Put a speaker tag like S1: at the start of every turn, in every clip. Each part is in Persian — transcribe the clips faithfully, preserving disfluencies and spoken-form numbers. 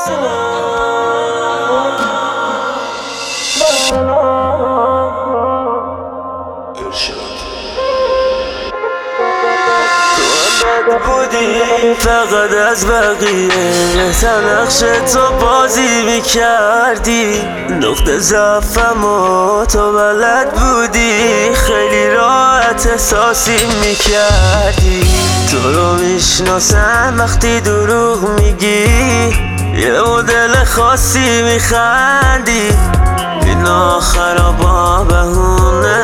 S1: بودی فقط از بقیه تا نقش تو بازی میکردی، نقطه ضعفم و تو بلد بودی، خیلی راحت احساسی میکردی. تو رو میشناسم وقتی دروغ میگی، یه مدل خاصی میخندی، این آخرا با بهونه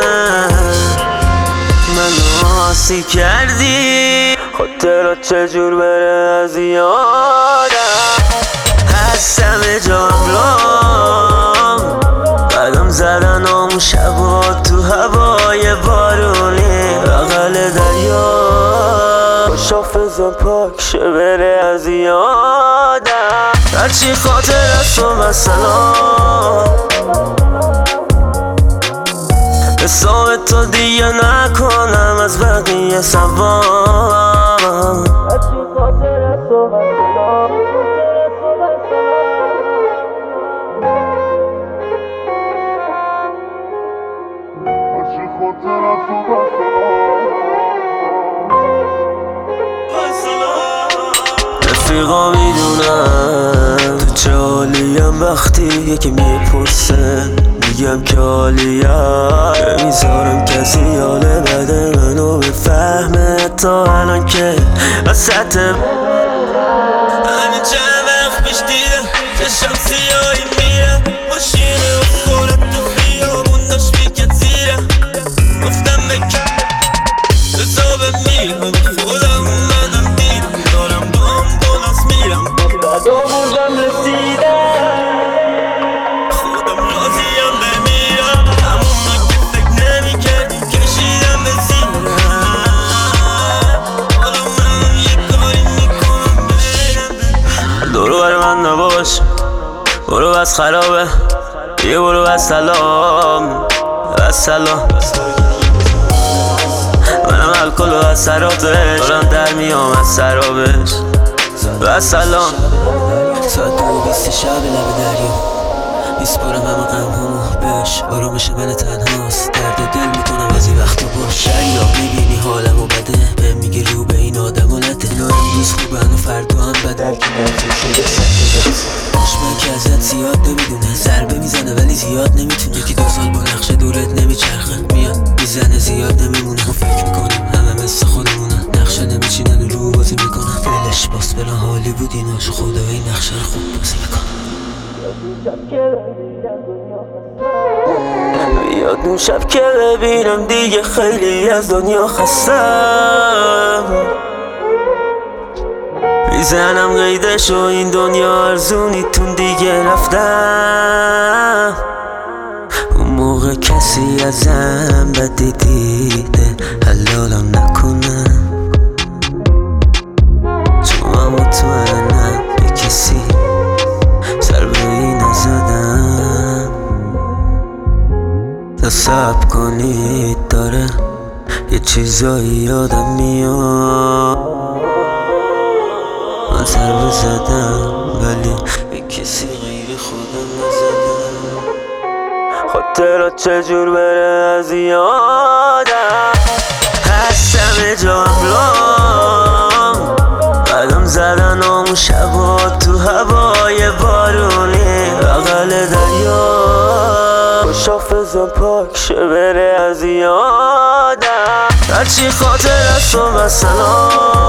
S1: منو آسی کردی. خاطرات چجور بره از یادم، هستم جاملام قدم زدن اون شبا تو هوای بارونی بغل دریا، خوش حافظم پاک شه بره از یادم، هرچی خاطر از تو مثلا حساب تو دیگه نکنم از بقیه سوام. هرچی خاطر از تو مثلا هرچی خاطر از تو مثلا رفیقا میدونم تو چه حالیم، وقتی یکی میپرسه میگم که حالیم، نمیذارم کسی حال بده منو بفهمه تا الان که وسط همین چند وقت پیش دیدم چشم سیاهی میرم، ماشینه و خورد تو خیابون داشت میکرد زیرم، گفتم بکن حسابم میرم خودم اومدم دیدم دارم با هم دونست میرم، بعد آوردم رسیدم خودم راضیم بمیرم، همون ما که فکر نمی کردیم کشیدم به زیرم، حالا من یه کاری میکنم برم. دورو بر من نباش، برو بس خرابه، یه برو بس سلام بس سلام، منم الکل و از سرابش دارم در میام از سرابش بس سلام.
S2: ساعت دو بیست شب لب دریا میسپارم همه غمهامو بهش، آرامش من تنهاست، درد دل میکنم از این وقتا باش. شریعه میبینی حالمو بده، به میگه رو به این آدم و نده، اینا امروز خوبن و فردا هم بدل که نرزه شده سکته دشمن که ازت زیاد نمیدونه، ضربه میزنه ولی زیاد نمیتونه، یکی دو سال با نقش دورت نمیچرخه، میاد میزنه زیاد نمیمونه، ما فکر میکنیم همه مثل خودمونن، نقشه نمیچینن رو بازی میکنن، فلش باس بلا حالی بود ایناشو خدا این نقشه رو خوب بازی میکنن.
S1: بیاد اون شب که ببینم دیگه خیلی از دنیا خستم، میزنم قیدش و این دنیا ارزونیتون دیگه رفتم، اون موقع کسی ازم بدی دیده حلالم نکنم، چون من مطمئنم به کسی سر به این نزدم، تا صبر کنید داره یه چیزایی یادم میاد، من ضربه زدم ولی به کسی غیر خودم نزدم، خاطرات چجور بره از یادم، هستم جاملام قدم زدن اون شبا تو هوای بارونی بغل دریا، خوش حافظم پاک شه بره از یادم، هرچی خاطر از تو مثلا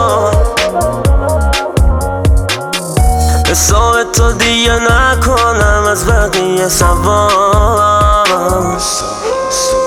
S1: حساب تو دیگه نکنم از بقیه سوام.